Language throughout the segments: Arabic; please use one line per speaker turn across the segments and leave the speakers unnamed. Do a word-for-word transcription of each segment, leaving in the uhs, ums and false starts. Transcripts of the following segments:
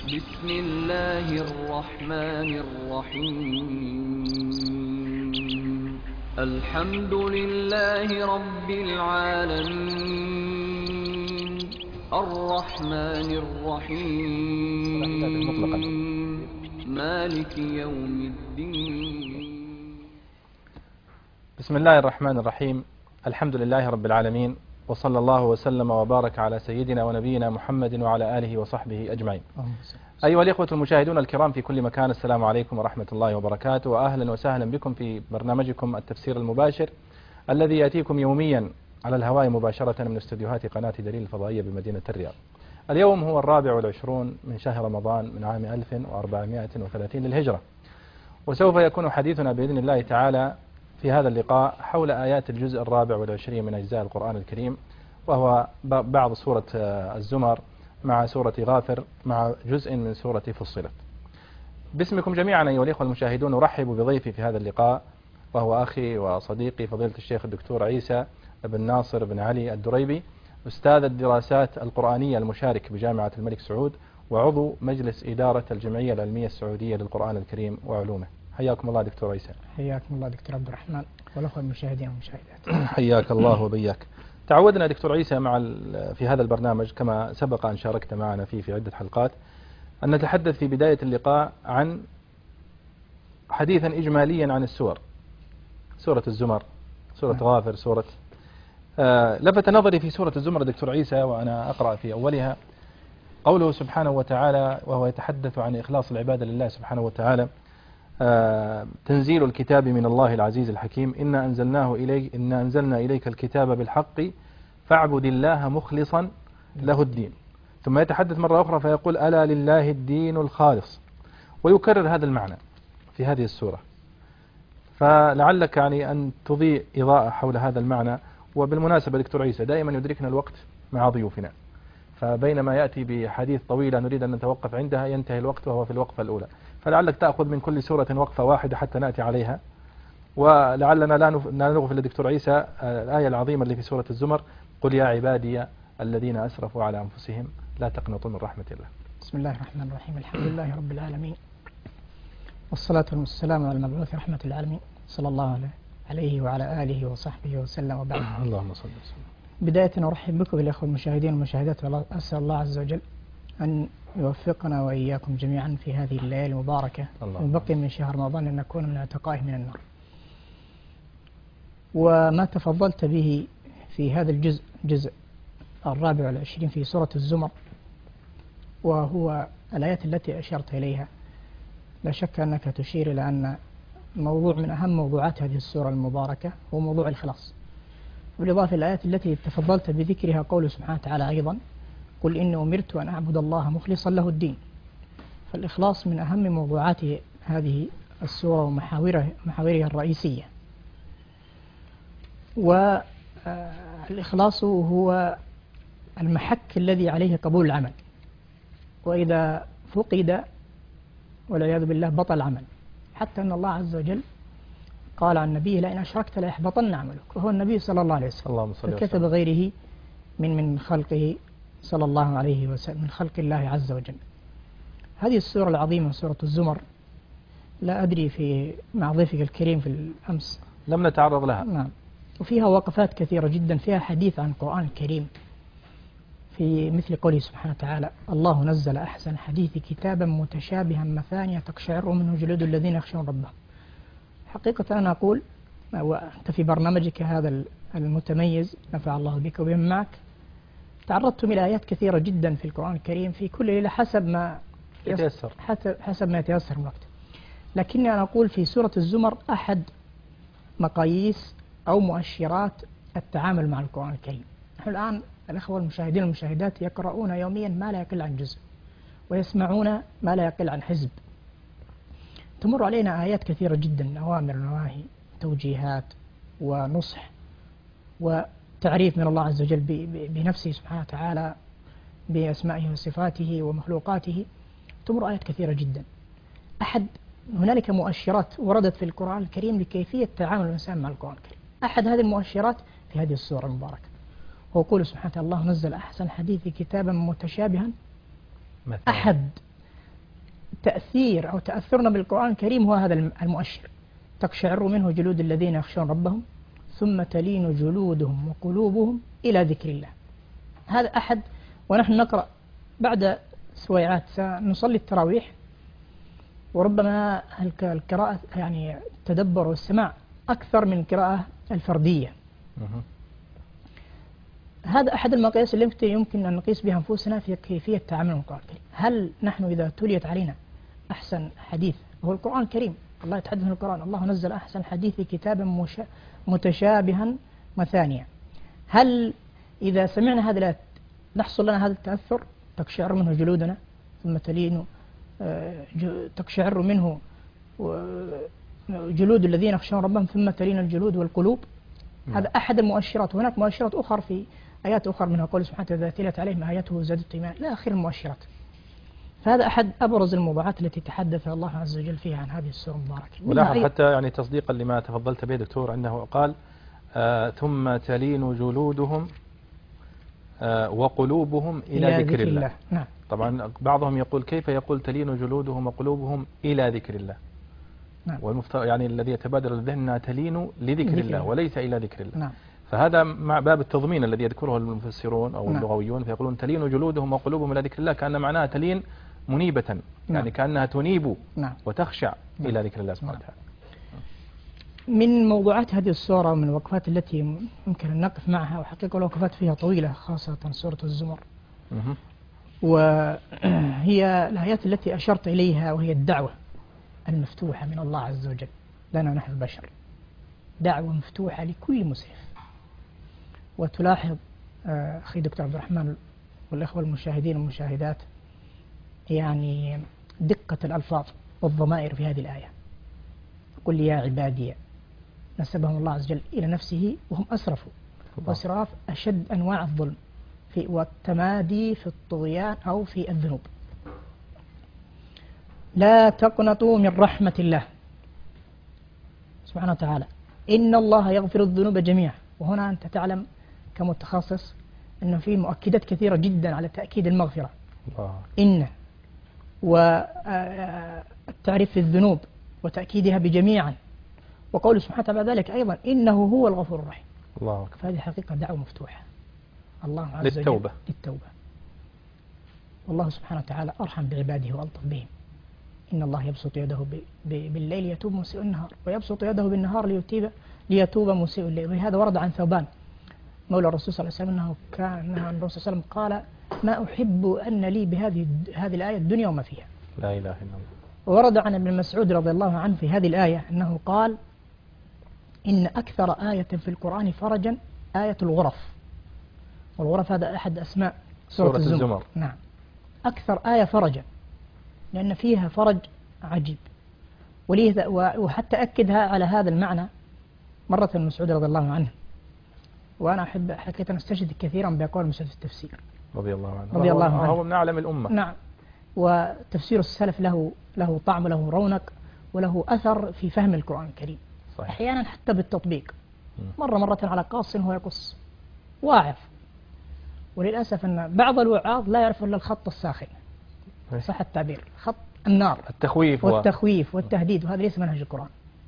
بسم الله الرحمن الرحيم الحمد لله رب العالمين الرحمن الرحيم مالك يوم الدين.
بسم الله الرحمن الرحيم الحمد لله رب العالمين وصلى الله وسلم وبارك على سيدنا ونبينا محمد وعلى آله وصحبه أجمعين. أيها الإخوة المشاهدون الكرام في كل مكان، السلام عليكم ورحمة الله وبركاته، وأهلا وسهلا بكم في برنامجكم التفسير المباشر الذي يأتيكم يوميا على الهواء مباشرة من استديوهات قناة دليل الفضائية بمدينة الرياض. اليوم هو الرابع والعشرون من شهر رمضان من عام ألف وأربعمائة وثلاثين للهجرة، وسوف يكون حديثنا بإذن الله تعالى في هذا اللقاء حول آيات الجزء الرابع والعشرين من أجزاء القرآن الكريم، وهو بعض سورة الزمر مع سورة غافر مع جزء من سورة فصلت. باسمكم جميعا أيها الإخوة المشاهدون أرحب بضيفي في هذا اللقاء، وهو أخي وصديقي فضيلة الشيخ الدكتور عيسى بن ناصر بن علي الدريبي، أستاذ الدراسات القرآنية المشارك بجامعة الملك سعود، وعضو مجلس إدارة الجمعية العلمية السعودية للقرآن الكريم وعلومه. حياكم الله دكتور عيسى.
حياكم الله دكتور عبد الرحمن والأخوة المشاهدين والمشاهدات.
حياك الله وبياك. تعودنا دكتور عيسى مع في هذا البرنامج كما سبق أن شاركت معنا فيه في عدة حلقات أن نتحدث في بداية اللقاء عن حديثا إجماليا عن السور، سورة الزمر، سورة غافر، سورة آه لفت نظري في سورة الزمر دكتور عيسى وأنا أقرأ في أولها قوله سبحانه وتعالى وهو يتحدث عن إخلاص العبادة لله سبحانه وتعالى: آه تنزيل الكتاب من الله العزيز الحكيم إنا أنزلناه إليك إنا أنزلنا إليك الكتاب بالحق فاعبد الله مخلصا له الدين. ثم يتحدث مرة أخرى فيقول ألا لله الدين الخالص، ويكرر هذا المعنى في هذه السورة. فلعلك يعني أن تضيء إضاءة حول هذا المعنى. وبالمناسبة دكتور عيسى دائما يدركنا الوقت مع ضيوفنا، فبينما يأتي بحديث طويلة نريد أن نتوقف عندها ينتهي الوقت وهو في الوقفة الأولى، فلعلك تأخذ من كل سورة وقفة واحدة حتى نأتي عليها. ولعلنا لا نغفل لدكتور عيسى الآية العظيمة اللي في سورة الزمر: قل يا عبادي الذين أسرفوا على أنفسهم لا تقنطوا من رحمة الله.
بسم الله الرحمن الرحيم الحمد لله رب العالمين والصلاة والسلام على المبعوث رحمة العالمين صلى الله عليه وعلى آله وصحبه وسلم وبعد.
اللهم صل وسلم.
بداية أرحب بكم بالأخوة المشاهدين والمشاهدات، وأسأل الله عز وجل أن يوفقنا وإياكم جميعا في هذه الليالي المباركة وبقي من شهر رمضان أن نكون من اعتقائه من النار. وما تفضلت به في هذا الجزء جزء الرابع والعشرين في سورة الزمر، وهو الآيات التي أشرت إليها، لا شك أنك تشير إلى أن موضوع من أهم موضوعات هذه السورة المباركة هو موضوع الإخلاص. بالإضافة الآيات التي تفضلت بذكرها قوله سبحانه وتعالى أيضا: قل إني أمرت أن أعبد الله مخلصا له الدين. فالإخلاص من أهم موضوعات هذه السورة ومحاورها محاورها الرئيسية. والإخلاص هو المحك الذي عليه قبول العمل، وإذا فقد والعياذ بالله بطل العمل، حتى أن الله عز وجل قال عن النبي: لئن أشركت ليحبطن عملك، وهو النبي صلى الله عليه وسلم، فكتب غيره من من خلقه صلى الله عليه وسلم من خلق الله عز وجل. هذه السورة العظيمة سورة الزمر، لا أدري في مع ضيفك الكريم في الأمس
لم نتعرض لها.
نعم. وفيها وقفات كثيرة جدا، فيها حديث عن القرآن الكريم في مثل قوله سبحانه وتعالى: الله نزل أحسن حديث كتابا متشابها مثانية تقشعر منه جلود الذين يخشون ربهم. حقيقة أنا أقول، وأنت في برنامجك هذا المتميز نفع الله بك وبمن معك تعرضت إلى آيات كثيرة جدا في القرآن الكريم في كل ليلة حسب ما
يتيسر
حسب ما يتيسر الوقت. لكني أنا أقول في سورة الزمر أحد مقاييس أو مؤشرات التعامل مع القرآن الكريم. نحن الآن الأخوة المشاهدين والمشاهدات يقرؤون يوميا ما لا يقل عن جزء، ويسمعون ما لا يقل عن حزب. تمر علينا آيات كثيرة جدا، أوامر ونواهي، توجيهات ونصح وتعريف من الله عز وجل بنفسه سبحانه وتعالى بأسمائه وصفاته ومخلوقاته. تمر آيات كثيرة جدا. أحد هنالك مؤشرات وردت في القرآن الكريم لكيفية تعامل الإنسان مع القرآن الكريم. أحد هذه المؤشرات في هذه السورة المباركة هو قول سبحانه: الله نزل أحسن حديث كتابا متشابها.
مثلا.
أحد تأثير أو تأثرنا بالقرآن الكريم هو هذا المؤشر. تقشعر منه جلود الذين يخشون ربهم ثم تلين جلودهم وقلوبهم إلى ذكر الله. هذا أحد. ونحن نقرأ بعد سويعات سنصلي التراويح، وربما القراءة يعني التدبر والسماع أكثر من القراءة الفردية. هذا أحد المقاييس اللي يمكن أن نقيس بها أنفسنا في كيفية التعامل مع القرآن الكريم. هل نحن إذا تليت علينا أحسن حديث هو القرآن الكريم، الله يتحدث عن القرآن، الله نزل أحسن الحديث كتابا متشابها مثانيا، هل إذا سمعنا هذه الآيات نحصل لنا هذا التأثر؟ تقشعر منه جلودنا ثم تلين تقشعر منه جلود الذين يخشون ربهم ثم تلين الجلود والقلوب. هذا أحد المؤشرات. وهناك مؤشرات أخرى في آيات أخرى منها قول سبحانه وتعالى: إذا تلت عليهم آياته زادت إيمانا، إلى آخر المؤشرات. فهذا أحد أبرز الموضوعات التي تحدث الله عز وجل فيها عن هذه السورة المباركة.
ولاحظ حتى يعني تصديقا لما تفضلت به دكتور أنه قال آه ثم تلين جلودهم آه وقلوبهم إلى, إلى ذكر, ذكر الله. الله.
نعم.
طبعا بعضهم يقول كيف يقول تلين جلودهم وقلوبهم إلى ذكر الله.
نعم.
والمفترض يعني الذي يتبادر الذهن أنها تلين لذكر الله, الله وليس إلى ذكر الله.
نعم.
فهذا مع باب التضمين الذي يذكره المفسرون أو
نعم.
اللغويون، فيقولون تلين جلودهم وقلوبهم إلى ذكر الله، كأن معناها تلين منيبة. نعم. يعني كأنها تنيب.
نعم.
وتخشع.
نعم.
إلى ذكر الله سبحانه وتعالى.
من موضوعات هذه السورة ومن الوقفات التي يمكن أن نقف معها، وحقيقة الوقفات فيها طويلة خاصة سورة الزمر، وهي الآيات التي أشرت إليها، وهي الدعوة المفتوحة من الله عز وجل لنا نحن البشر، دعوة مفتوحة لكل مسرف. وتلاحظ أخي دكتور عبد الرحمن والأخوة المشاهدين والمشاهدات يعني دقة الألفاظ والضمائر في هذه الآية. قل يا عبادي، نسبهم الله عز وجل إلى نفسه وهم أسرفوا، وإسراف أشد أنواع الظلم في والتمادي في الطغيان أو في الذنوب. لا تقنطوا من رحمة الله سبحانه وتعالى، إن الله يغفر الذنوب جميعا. وهنا أنت تعلم كمتخصص أنه في مؤكدات كثيرة جدا على تأكيد المغفرة.
الله.
إن والتعريف في الذنوب وتأكيدها بجميعا، وقول سبحانه وتعالى ذلك أيضا إنه هو الغفور الرحيم.
الله.
فهذه حقيقة دعوة مفتوحة الله عز وجل
للتوبة.
للتوبة. والله سبحانه وتعالى أرحم بعباده وألطف بهم. إن الله يبسط يده بالليل يتوب مسيء النهار، ويبسط يده بالنهار ليتوب ليتوب مسيء الليل. وهذا ورد عن ثوبان مولى الرسول صلى الله عليه وسلم أنه كان أنه الرسول صلى الله عليه وسلم قال: ما أحب أن لي بهذه هذه الآية الدنيا وما فيها.
لا إله إلا الله.
ورد عن ابن مسعود رضي الله عنه في هذه الآية أنه قال: إن أكثر آية في القرآن فرجا آية الغرف. والغرف هذا أحد أسماء سورة, سورة الزمر. الزمر. نعم. أكثر آية فرجا لأن فيها فرج عجيب. وليه وحتى أكدها على هذا المعنى مرة ابن مسعود رضي الله عنه. وأنا أحب حقيقة أن أستشهد كثيرا بأقوال مسعود في التفسير
رضي الله عنه.
رضي الله عنه.
هو من أعلم الأمة.
نعم. وتفسير السلف له له طعم وله رونق وله أثر في فهم القرآن الكريم.
صحيح.
أحيانا حتى بالتطبيق. مرة مرة على قاص هو يقص واعظ، وللأسف أن بعض الوعاظ لا يعرف إلا الخط الساخن، صح التعبير، خط النار،
التخويف
والتخويف والتهديد، وهذا ليس منهج القرآن.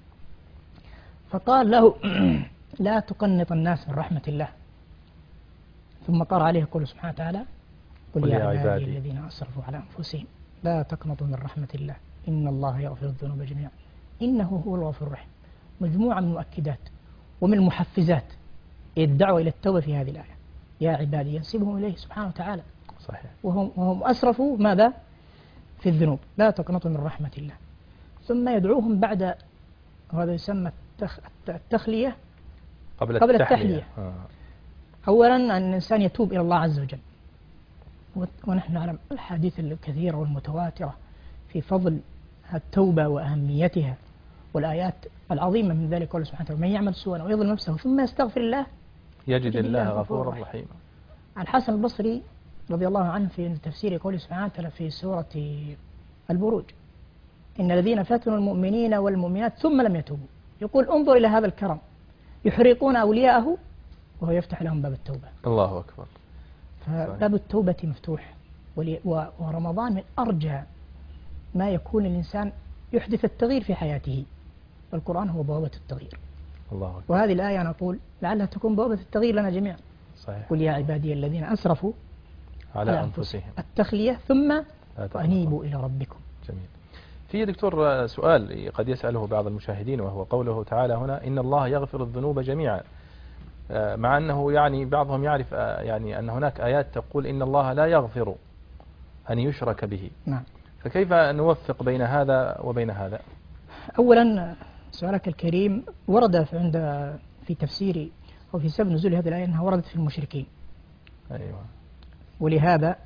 فقال له: لا تقنط الناس من رحمة الله. ثم قرأ عليه قوله سبحانه وتعالى: قل يا عبادي الذين أسرفوا على أنفسهم لا تقنطوا من رحمة الله إن الله يغفر الذنوب جميعا إنه هو الغفور الرحيم. مجموعة من المؤكدات ومن المحفزات الدعوة إلى التوبة في هذه الآية. يا عبادي ينسبهم إليه سبحانه وتعالى.
صحيح.
وهم, وهم أسرفوا ماذا؟ في الذنوب. لا تقنطوا من رحمة الله. ثم يدعوهم بعد، وهذا يسمى التخ... التخلية
قبل,
قبل
التحلية,
التحلية.
آه.
أولا أن الإنسان يتوب إلى الله عز وجل، ونحن نعلم الحديث الكثيرة والمتواترة في فضل التوبة وأهميتها، والآيات العظيمة من ذلك قوله سبحانه وتعالى: من يعمل سوءا ويظلم نفسه ثم يستغفر الله
يجد الله غفورا رحيما.
الحسن البصري رضي الله عنه في تفسير قوله سبحانه وتعالى في سورة البروج: إن الذين فتنوا المؤمنين والمؤمنات ثم لم يتوبوا، يقول انظر إلى هذا الكرم، يحرقون أولياءه وهو يفتح لهم باب التوبة.
الله أكبر.
فباب التوبة مفتوح، ورمضان من أرجى ما يكون الإنسان يحدث التغيير في حياته، فالقرآن هو بوابة التغيير.
الله أكبر.
وهذه الآية أنا أقول لعلها تكون بوابة التغيير لنا جميعا.
صحيح.
قل يا عبادي الذين أسرفوا
على,
على
أنفسهم
التخلية ثم
آتاكم
وأنيبوا إلى ربكم.
جميل. في دكتور سؤال قد يسأله بعض المشاهدين، وهو قوله تعالى هنا إن الله يغفر الذنوب جميعا، مع أنه يعني بعضهم يعرف يعني أن هناك آيات تقول إن الله لا يغفر أن يشرك به.
نعم.
فكيف نوفق بين هذا وبين هذا؟
أولا سؤالك الكريم ورد في عند في تفسيري أو في سبب نزول هذه الآية أنها وردت في المشركين.
أيوة.
ولهذا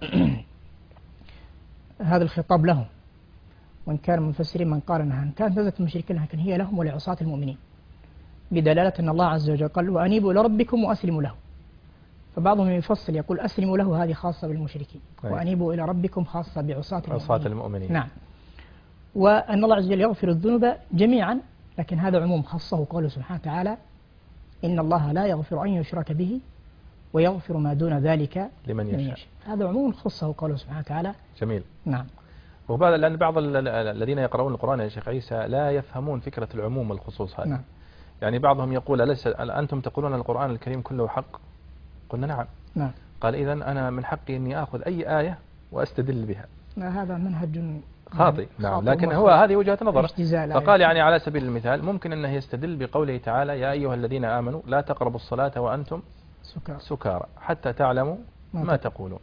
هذا الخطاب لهم، وإن كان المفسرين من قال أنها إن كانت نزلت المشركين لكن هي لهم ولعصاة المؤمنين، بدلالة أن الله عز وجل قال وأنيبوا إلى ربكم وأسلموا له. فبعضهم يفصل يقول أسلموا له هذه خاصة بالمشركين،
أيوة.
وأنيبوا إلى ربكم خاصة بعصاة المؤمنين.
عصاة المؤمنين.
نعم. وأن الله عز وجل يغفر الذنوب جميعا، لكن هذا عموم خصه قوله سبحانه وتعالى إن الله لا يغفر أن يشرك به ويغفر ما دون ذلك
لمن يشاء.
يشاء. هذا عموم خصه قوله سبحانه وتعالى.
جميل.
نعم.
وبعض لأن بعض الذين يقرؤون القرآن يا شيخ عيسى لا يفهمون فكرة العموم والخصوص هذا.
نعم.
يعني بعضهم يقول أليس أنتم تقولون القرآن الكريم كله حق؟ قلنا نعم.
نعم.
قال إذن أنا من حقي أني أخذ أي آية وأستدل بها.
هذا منهج
خاطئ. نعم. لكن هو هذه وجهة نظر. فقال يعني على سبيل المثال ممكن أنه يستدل بقوله تعالى يا أيها الذين آمنوا لا تقربوا الصلاة وأنتم
سكارى,
سكارى حتى تعلموا ما تقولون.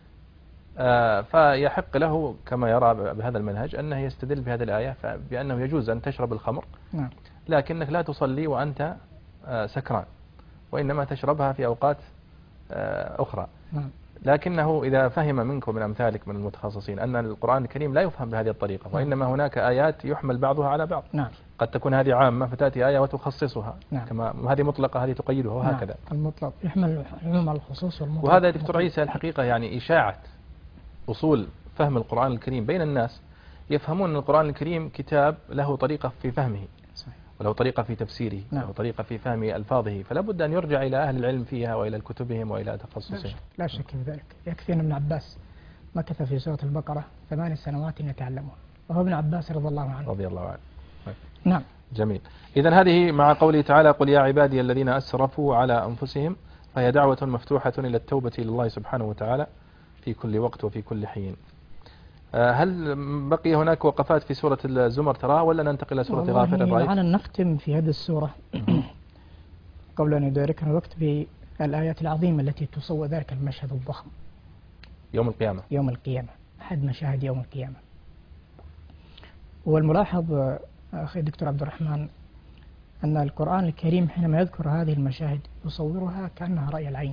آه فيحق له كما يرى بهذا المنهج أنه يستدل بهذه الآية بأنه يجوز أن تشرب الخمر.
نعم.
لكنك لا تصلي وأنت آه سكران، وإنما تشربها في أوقات آه أخرى.
نعم.
لكنه إذا فهم منكم من أمثالك من المتخصصين أن القرآن الكريم لا يفهم بهذه الطريقة، وإنما هناك آيات يحمل بعضها على بعض.
نعم.
قد تكون هذه عامة فتأتي آية وتخصصها.
نعم.
كما هذه مطلقة هذه تقيدها وهكذا.
نعم. المطلق يحمل العموم على الخصوص والمطلق.
وهذا دكتور عيسى الحقيقة يعني إشاعة أصول فهم القرآن الكريم بين الناس، يفهمون أن القرآن الكريم كتاب له طريقة في فهمه.
صحيح.
وله طريقة في تفسيره.
نعم.
وله طريقة في فهم ألفاظه، فلا بد أن يرجع إلى أهل العلم فيها وإلى كتبهم وإلى تخصصهم.
لا شك في ذلك. يكفي أن ابن عباس مكث في سورة البقرة ثمان سنوات يتعلمها، وهو ابن عباس رضي الله عنه.
رضي الله عنه.
نعم.
جميل. إذن هذه مع قوله تعالى قل يا عبادي الذين أسرفوا على أنفسهم، فهي دعوة مفتوحة إلى التوبة لله سبحانه وتعالى في كل وقت وفي كل حين. هل بقي هناك وقفات في سورة الزمر تراها ولا ننتقل إلى سورة غافر الرأي؟
معنا نختم في هذه السورة قبل أن يدركنا الوقت بالآيات العظيمة التي تصور ذلك المشهد الضخم
يوم القيامة.
يوم القيامة، أحد مشاهد يوم القيامة. والملاحظ أخي الدكتور عبد الرحمن أن القرآن الكريم حينما يذكر هذه المشاهد يصورها كأنها رأي العين،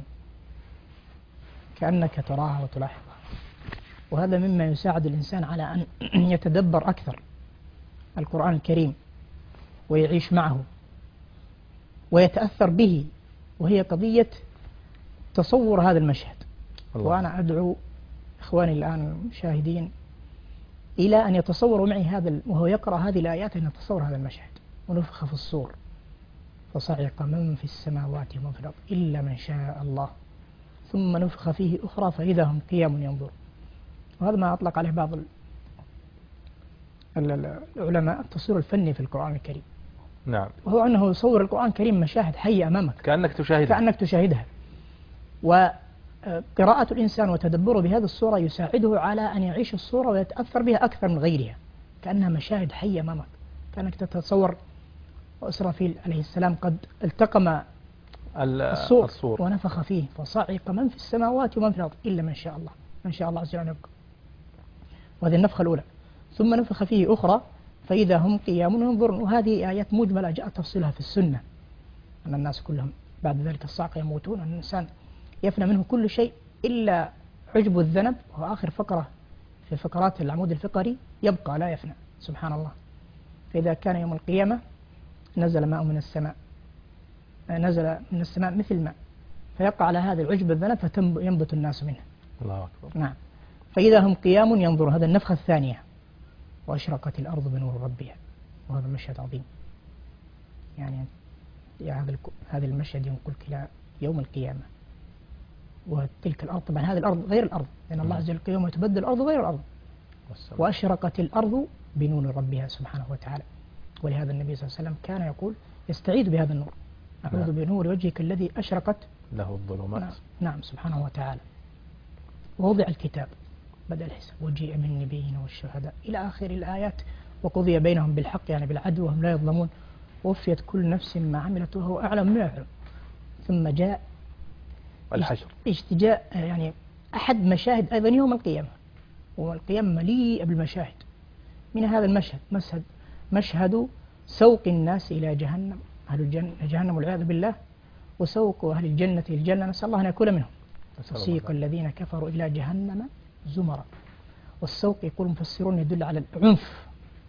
كأنك تراها وتلاحظها، وهذا مما يساعد الإنسان على أن يتدبر أكثر القرآن الكريم ويعيش معه ويتأثر به، وهي قضية تصور هذا المشهد. الله. وأنا أدعو إخواني الآن المشاهدين إلى أن يتصوروا معي هذا وهو يقرأ هذه الآيات، أن يتصور هذا المشهد. ونفخ في الصور فصعق من في السماوات ومن في الأرض إلا من شاء الله ثم نفخ فيه أخرى فإذا هم قيام ينظرون. وهذا ما أطلق عليه بعض العلماء التصوير الفني في القرآن الكريم.
نعم.
وهو أنه يصور القرآن الكريم مشاهد حية أمامك
كأنك تشاهدها
كأنك تشاهدها. وقراءة الإنسان وتدبره بهذه الصورة يساعده على أن يعيش الصورة ويتأثر بها أكثر من غيرها، كأنها مشاهد حية أمامك، كأنك تتصور وإسرافيل عليه السلام قد التقم الصور, الصور ونفخ فيه فصعق من في السماوات ومن في الأرض إلا من شاء الله، من شاء الله عز وجل يبقى. وهذه النفخة الأولى. ثم نفخ فيه أخرى فإذا هم قيام ينظرون. وهذه آيات مجملة جاء تفصيلها في السنة، أن الناس كلهم بعد ذلك الصعق يموتون، أن الإنسان يفنى منه كل شيء إلا عجب الذنب، وهو آخر فقرة في فقرات العمود الفقري يبقى لا يفنى سبحان الله. فإذا كان يوم القيامة نزل ماء من السماء، نزل من السماء مثل ماء فيقع على هذا العجب الذنب فينبت الناس منه.
الله أكبر.
نعم. فإذا هم قيام ينظرون، هذا النفخة الثانية. وأشرقت الأرض بنور ربها، وهذا مشهد عظيم. يعني هذا هذا المشهد ينقلك إلى يوم القيامة وتلك الأرض. طبعا هذه الأرض غير الأرض، لأن الله عز وجل يوم يتبدل الأرض غير الأرض،
والسلام.
وأشرقت الأرض بنور ربها سبحانه وتعالى. ولهذا النبي صلى الله عليه وسلم كان يقول يستعيذ بهذا النور، أعوذ
نعم.
بنور وجهك الذي أشرقت
له الظلمات.
نعم, نعم سبحانه وتعالى. ووضع الكتاب، بدأ الحساب، وجيء بالنبيين والشهداء إلى آخر الآيات، وقضي بينهم بالحق يعني بالعدل وهم لا يظلمون، ووفيت كل نفس ما عملت وهو أعلم ما يعلم. ثم جاء
الحشر،
اجتجاء يعني أحد مشاهد أيضا يوم القيامة، والقيامة مليئة بالمشاهد. من هذا المشهد مشهد مشهد سوق الناس إلى جهنم، أهل الجنة جهنم والعياذ بالله، وسوق أهل الجنة الجنة، نسأل الله أن يكون منهم. وسيق الذين كفروا إلى جهنم زمرا. والسوق يقول المفسرون يدل على العنف.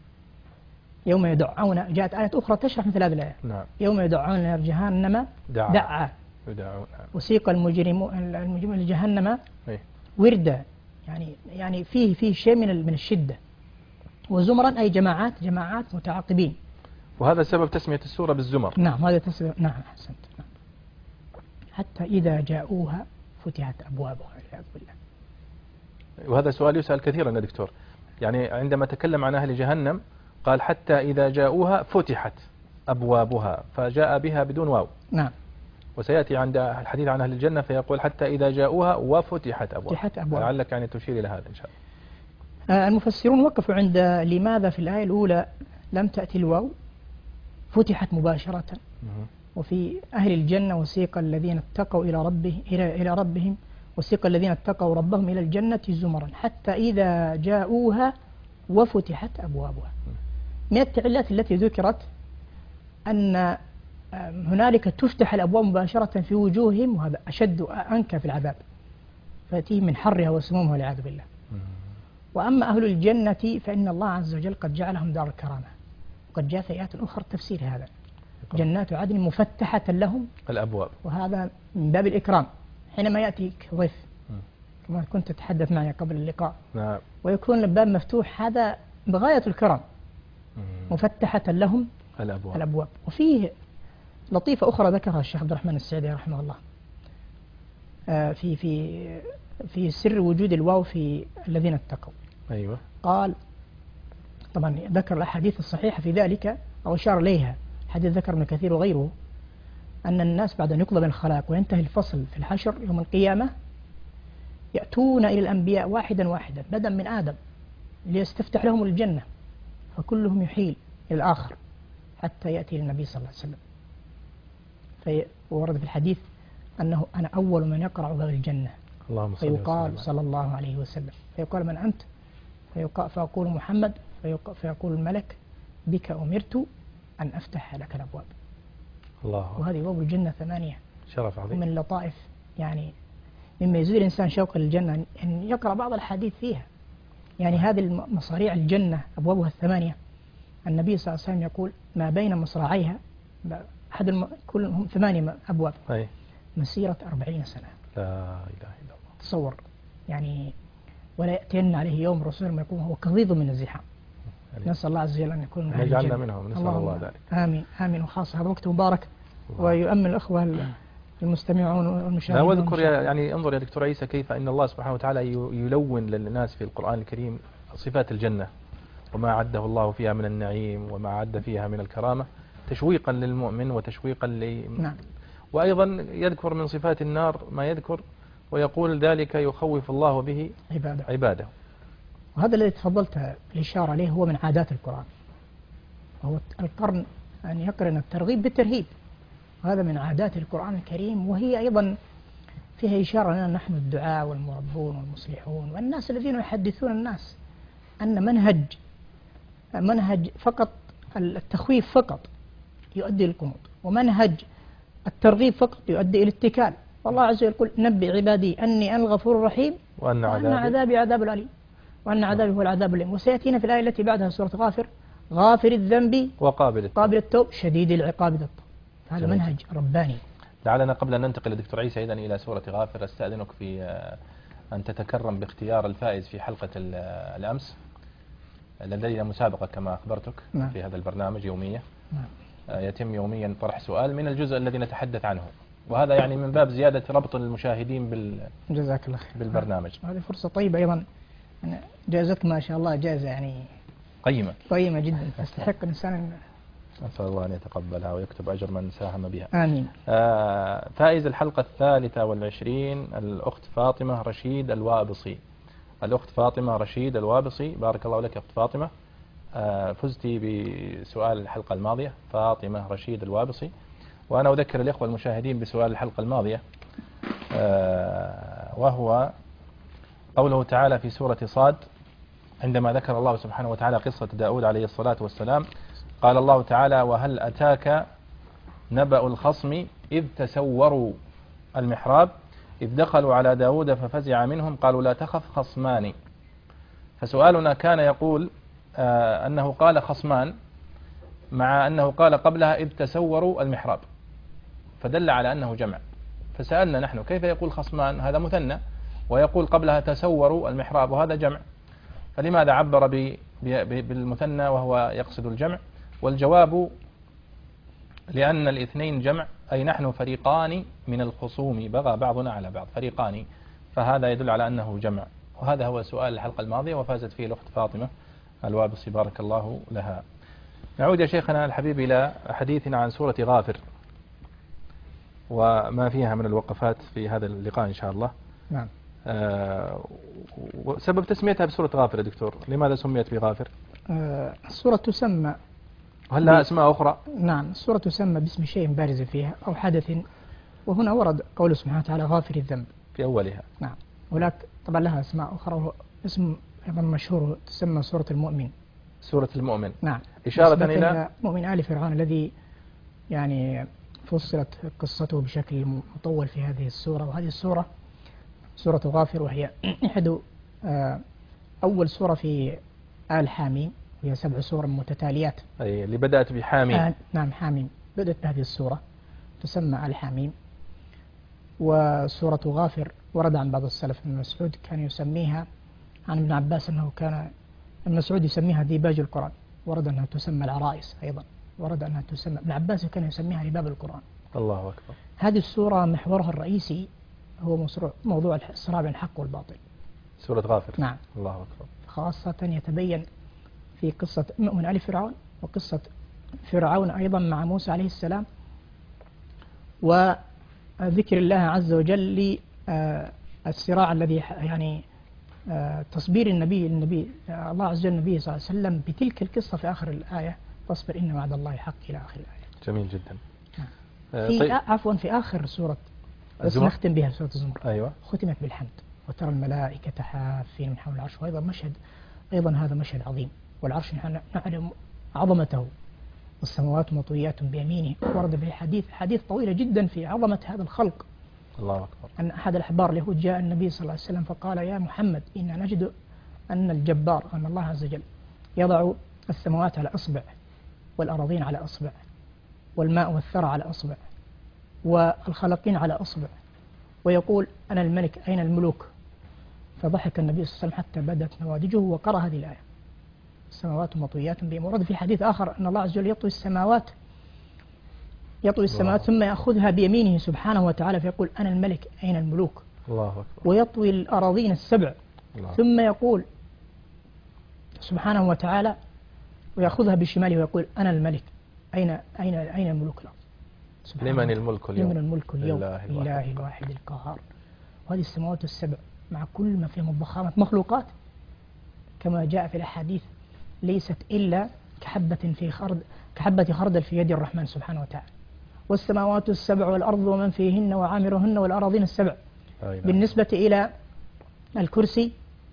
يوم يدعون، جاءت آية أخرى تشرح مثل هذه الآية.
نعم.
يوم يدعون إلى جهنم
دعا,
دعا.
يدعون.
وسيق المجرمون المجرمون لجهنم
إيه؟
وردا، يعني يعني فيه فيه شيء من من الشدة. وزمرا أي جماعات جماعات متعاقبين.
وهذا سبب تسمية السورة بالزمر.
نعم هذا تسمية. نعم أحسنت. نعم. حتى إذا جاءوها فتحت أبوابها والعياذ بالله.
وهذا سؤال يسأل كثيرا يا دكتور، يعني عندما تكلم عن أهل جهنم قال حتى إذا جاءوها فتحت أبوابها، فجاء بها بدون واو.
نعم.
وسيأتي عند الحديث عن أهل الجنة فيقول حتى إذا جاءوها وفتحت أبوابها.
فتحت أبواب.
لعلك يعني تشير إلى هذا إن شاء الله.
آه المفسرون وقفوا عند لماذا في الآية الأولى لم تأتي الواو، فتحت مباشرة. وفي أهل الجنة وسيق الذين اتقوا إلى ربه إلى إلى ربهم وسيق الذين اتقوا ربهم إلى الجنة زمرا حتى إذا جاءوها وفتحت أبوابها. من التعليلات التي ذكرت أن هنالك تفتح الأبواب مباشرة في وجوههم، وهذا أشد أنكى في العذاب، فيأتيهم من حرها وسمومها والعياذ بالله. وأما أهل الجنة فإن الله عز وجل قد جعلهم دار الكرامة، وقد جاء في آيات أخرى تفسير هذا. جنات عدن مفتحة لهم
الأبواب،
وهذا من باب الإكرام. حينما يأتيك ضيف كما كنت تتحدث معي قبل اللقاء،
نعم،
ويكون الباب مفتوح، هذا بغاية الكرم. مفتحة لهم
الأبواب.
الأبواب. وفيه لطيفة أخرى ذكرها الشيخ عبد الرحمن السعدي رحمه الله آه في في في سر وجود الواو في الذين اتقوا.
أيوة.
قال طبعا ذكر الأحاديث الصحيحة في ذلك أو أشار إليها، حديث ذكر ابن كثير وغيره، أن الناس بعد أن يقضى بالخلاق وينتهي الفصل في الحشر يوم القيامة يأتون إلى الأنبياء واحدا واحدا بدءا من آدم ليستفتح لهم الجنة، فكلهم يحيل إلى الآخر حتى يأتي للنبي صلى الله عليه وسلم. فورد في الحديث أنه أنا أول من يقرع باب الجنة،
اللهم صل
فيقال
وسلم.
صلى الله عليه وسلم، فيقال من أنت؟ فيقال فيقول محمد، فيقول الملك بك أمرت أن أفتح لك الأبواب.
الله.
وهذه أبواب الجنة ثمانية.
شرف عظيم.
ومن لطائف يعني مما يزيد الإنسان شوقا للجنة أن يقرأ بعض الحديث فيها. يعني هذه مصاريع الجنة أبوابها الثمانية، النبي صلى الله عليه وسلم يقول ما بين مصراعيها أحد الم... كلهم ثمانية أبواب.
أي.
مسيرة أربعين سنة.
لا إله إلا الله.
تصور يعني، ولا يأتين عليه يوم الرسول ما يكون هو كظيظ من الزحام. يعني نسأل الله عز وجل أن يكون من
نجعلنا منهم، نسأل الله, الله ذلك.
آمين آمين. وخاصة هذا وقت مبارك ويؤمن الأخوة المستمعون والمشاهدين.
لا واذكر يعني انظر يا دكتور عيسى كيف أن الله سبحانه وتعالى يلون للناس في القرآن الكريم صفات الجنة وما عده الله فيها من النعيم وما عد فيها من الكرامة تشويقا للمؤمن وتشويقا ل
نعم.
وأيضا يذكر من صفات النار ما يذكر ويقول ذلك يخوف الله به
عباده,
عباده.
وهذا الذي تفضلت الإشارة عليه هو من عادات القرآن، وهو القرن أن يقرن الترغيب بالترهيب، وهذا من عادات القرآن الكريم. وهي أيضا فيها إشارة لنا نحن الدعاء والمربون والمصلحون والناس الذين يحدثون الناس أن منهج منهج فقط التخويف فقط يؤدي للقنوط، ومنهج الترغيب فقط يؤدي إلى الاتكال. والله عز وجل يقول نبئ عبادي أني أنا الغفور الرحيم
وأن
عذابي,
عذابي,
عذابي عذاب الأليم وأن عذابي هو العذاب الأليم. وسيأتينا في الآية التي بعدها سورة غافر غافر الذنب
وقابل التوب
قابل التوب شديد العقاب ذا الطب. هذا منهج رباني.
لعلنا قبل أن ننتقل لدكتور عيسى إذن إلى سورة غافر أستأذنك في أن تتكرم باختيار الفائز في حلقة الأمس. لدينا مسابقة كما أخبرتك
نعم.
في هذا البرنامج يومية.
نعم.
يتم يوميا طرح سؤال من الجزء الذي نتحدث عنه، وهذا يعني من باب زيادة ربط المشاهدين بال...
جزاك الله خير.
بالبرنامج.
هذه فرصة طيبة أيضا أنا جائزتك ما شاء الله جائزة يعني
قيمة
قيمة جدا، تستحق الإنسان.
أسأل الله أن يتقبلها ويكتب أجر من ساهم بها.
آمين.
آه فائز الحلقة الثالثة والعشرين الأخت فاطمة رشيد الوابصي. الأخت فاطمة رشيد الوابصي، بارك الله لك يا أخت فاطمة. آه فزتي بسؤال الحلقة الماضية، فاطمة رشيد الوابصي. وأنا أذكر الإخوة المشاهدين بسؤال الحلقة الماضية، آه وهو قوله تعالى في سورة صاد عندما ذكر الله سبحانه وتعالى قصة داود عليه الصلاة والسلام. قال الله تعالى: وهل أتاك نبأ الخصم إذ تسوروا المحراب إذ دخلوا على داود ففزع منهم قالوا لا تخف خصمان. فسؤالنا كان يقول آه أنه قال خصمان مع أنه قال قبلها إذ تسوروا المحراب، فدل على أنه جمع. فسألنا نحن كيف يقول خصمان، هذا مثنى، ويقول قبلها تسوروا المحراب وهذا جمع، فلماذا عبر بالمثنى وهو يقصد الجمع؟ والجواب لأن الاثنين جمع، أي نحن فريقان من الخصوم بغى بعضنا على بعض، فريقان، فهذا يدل على أنه جمع. وهذا هو سؤال الحلقة الماضية، وفازت فيه الأخت فاطمة الوابصي بارك الله لها. نعود يا شيخنا الحبيب إلى حديثنا عن سورة غافر وما فيها من الوقفات في هذا اللقاء إن شاء الله.
نعم.
آه سبب تسميتها بسورة غافر يا دكتور، لماذا سميت بغافر؟
آه السورة تسمى،
هل لها أسماء أخرى؟
نعم، السورة تسمى باسم شيء بارز فيها أو حدث، وهنا ورد قوله سبحانه وتعالى غافر الذنب
في أولها.
نعم، ولك طبعا لها أسماء أخرى، وهو اسم أيضا مشهور تسمى سورة المؤمن.
سورة المؤمن.
نعم،
إشارة إلى
مؤمن آل فرعون الذي يعني فصلت قصته بشكل مطول في هذه السورة. وهذه السورة سورة غافر، وهي أحد أول سورة في آل حاميم، وهي سبع سور متتاليات.
أي اللي بدأت بحاميم.
آه نعم، حاميم بدأت بهذه السورة، تسمى آل حاميم. وسورة غافر ورد عن بعض السلف، ابن مسعود كان يسميها، عن ابن عباس أنه كان ابن مسعود يسميها ديباج القرآن، ورد أنها تسمى العرائس، أيضا ورد أنها تسمى، ابن عباس كان يسميها لباب القرآن.
الله أكبر.
هذه السورة محورها الرئيسي هو موضوع الصراع بين الحق والباطل.
سورة غافر.
نعم.
الله أكبر.
خاصة يتبين في قصة مؤمن آل فرعون، وقصة فرعون أيضا مع موسى عليه السلام، وذكر الله عز وجل للصراع الذي يعني تصبير النبي النبي الله عز وجل النبي صلى الله عليه وسلم بتلك القصة في آخر الآية، تصبر إن وعد الله حق، إلى آخر الآية.
جميل جدا.
في طيب. عفوا في آخر سورة بس نختم بها سورة الزمر.
أيوة.
ختمت بالحمد، وترى الملائكة حافين من حول العرش، وأيضا مشهد، أيضا هذا مشهد عظيم، والعرش نحن نعلم عظمته، والسماوات مطويات بيمينه. ورد في حديث حديث طويلة جدا في عظمة هذا الخلق.
الله أكبر.
أن أحد الأحبار اليهود جاء النبي صلى الله عليه وسلم فقال: يا محمد، إن نجد أن الجبار، أن الله عز وجل يضع السماوات على أصبع، والأراضين على أصبع، والماء والثرى على أصبع، والخلقين على أصبع، ويقول: أنا الملك، أين الملوك؟ فضحك النبي صلى الله عليه وسلم حتى بدت نوادجه وقرأ هذه الآية: السماوات مطويات بيمينه. ورد في حديث آخر أن الله عز وجل يطوي السماوات يطوي السماوات ثم يأخذها بيمينه سبحانه وتعالى فيقول: أنا الملك، أين الملوك؟
الله أكبر.
ويطوي الأراضين السبع
الله. ثم
يقول سبحانه وتعالى ويأخذها بشماله ويقول: أنا الملك، أين أين أين الملوك الأرض؟
لمن الملك اليوم؟
لمن الملك اليوم؟
لله
لله الواحد القهار. وهذه السماوات السبع مع كل ما فيها من ضخامة مخلوقات كما جاء في الأحاديث ليست إلا كحبة في خرد كحبة خردل في يد الرحمن سبحانه وتعالى. والسماوات السبع والأرض ومن فيهن وعامرهن والأراضين السبع.
أيضا.
بالنسبة إلى الكرسي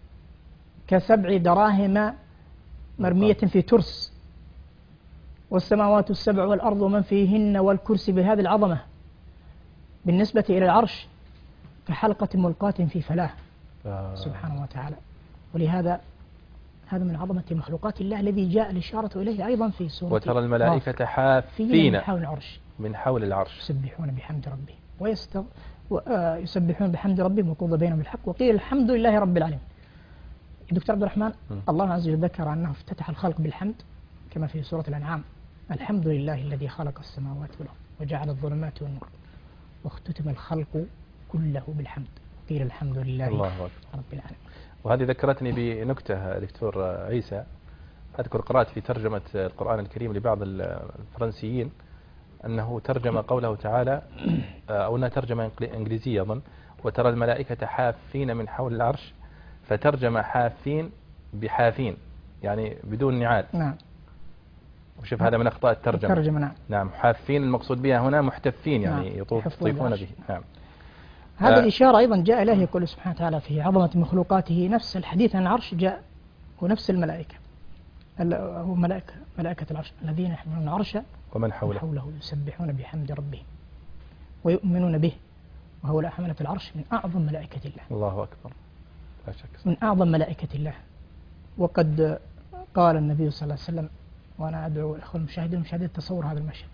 كسبع دراهم مرمية في ترس. والسماوات السبع والأرض ومن فيهن والكرسي بهذه العظمة. بالنسبة إلى العرش كحلقة ملقاة في فلاة آه. سبحانه وتعالى. ولهذا هذا من عظمة مخلوقات الله الذي جاء الإشارة إليه أيضا في سورة
وترى الملائكة حافين
من حول العرش
من حول العرش
يسبحون بحمد ربهم ويستغ... ويسبحون بحمد ربهم وقضى بينهم بالحق وقيل الحمد لله رب العالمين. دكتور عبد الرحمن م. الله عز وجل ذكر أنه افتتح الخلق بالحمد كما في سورة الأنعام: الحمد لله الذي خلق السماوات والأرض وجعل الظلمات والنور واختتم الخلق كله بالحمد قيل الحمد لله
الله
رب العالمين.
وهذه ذكرتني بنكتة دكتور عيسى. أذكر قرأت في ترجمة القرآن الكريم لبعض الفرنسيين أنه ترجم قوله تعالى، أو أنها ترجمة إنجليزية أظن، وترى الملائكة حافين من حول العرش، فترجم حافين بحافين يعني بدون نعال.
نعم.
وشوف هذا من أخطاء الترجمة.
الترجمة نعم.
نعم حافين المقصود بها هنا محتفين يعني
نعم.
يطوفون به. نعم.
هذه
آه.
الإشارة أيضا جاء إليه يقول سبحانه وتعالى في عظمة مخلوقاته، نفس الحديث عن العرش جاء ونفس الملائكة، هو ملائكة ملائكة العرش الذين يحملون العرش
ومن حوله,
حوله يسبحون بحمد ربهم ويؤمنون به، وهؤلاء حملة العرش من أعظم ملائكة الله.
الله أكبر لا شك.
من أعظم ملائكة الله. وقد قال النبي صلى الله عليه وسلم، وأنا أدعو الأخوة المشاهدين المشاهدين تصور هذا المشهد،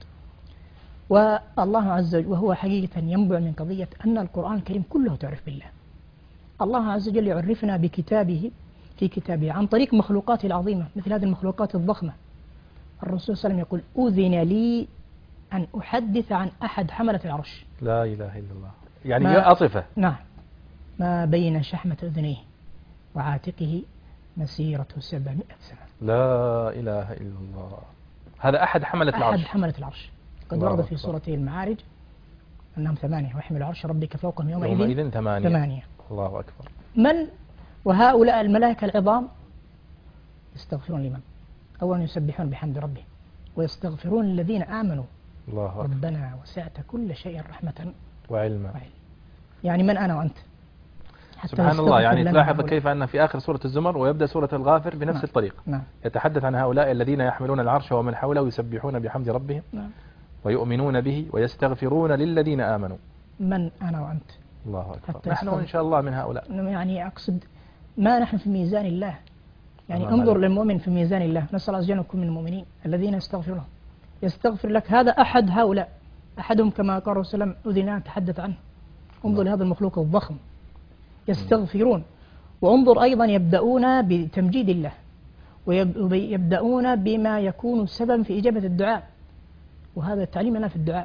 والله عز وجل وهو حقيقة ينبع من قضية أن القرآن الكريم كله تعرف بالله. الله عز وجل يعرفنا بكتابه في كتابه عن طريق مخلوقاته العظيمة مثل هذه المخلوقات الضخمة. الرسول صلى الله عليه وسلم يقول أذن لي أن أحدث عن أحد حملة العرش.
لا إله إلا الله. يعني أطفة.
نعم. ما بين شحمة أذنيه وعاتقه مسيرة سبعمائة سنة.
لا إله إلا الله. هذا أحد حملة العرش.
أحد حملة العرش. قد ورد في سورة المعارج أنهم ثمانية، ويحمل عرش ربك فوقهم يومئذ,
يومئذ ثمانية.
ثمانية.
الله أكبر.
من وهؤلاء الملائكة العظام يستغفرون لمن؟ أولا يسبحون بحمد ربهم ويستغفرون للذين آمنوا.
الله أكبر.
ربنا وسعت كل شيء رحمة
وعلما.
وعلم. يعني من أنا وأنت؟
سبحان الله. يعني تلاحظ كيف أن في آخر سورة الزمر ويبدأ سورة الغافر بنفس
نعم.
الطريقة.
نعم.
يتحدث عن هؤلاء الذين يحملون العرش ومن حوله يسبحون بحمد ربهم.
نعم.
ويؤمنون به ويستغفرون للذين آمنوا.
من أنا وأنت؟
الله أكبر. نحن إن شاء الله من هؤلاء.
يعني أقصد ما نحن في ميزان الله. يعني انظر للمؤمن في ميزان الله. نسأل الله عز وجل أن نكون من المؤمنين الذين يستغفرون. يستغفر لك هذا أحد هؤلاء، أحدهم كما قال رسول الله أذنا تحدث عنه. انظر لهذا المخلوق الضخم يستغفرون. وانظر أيضا يبدأون بتمجيد الله ويبدأون بما يكون سبب في إجابة الدعاء، وهذا التعليم لنا في الدعاء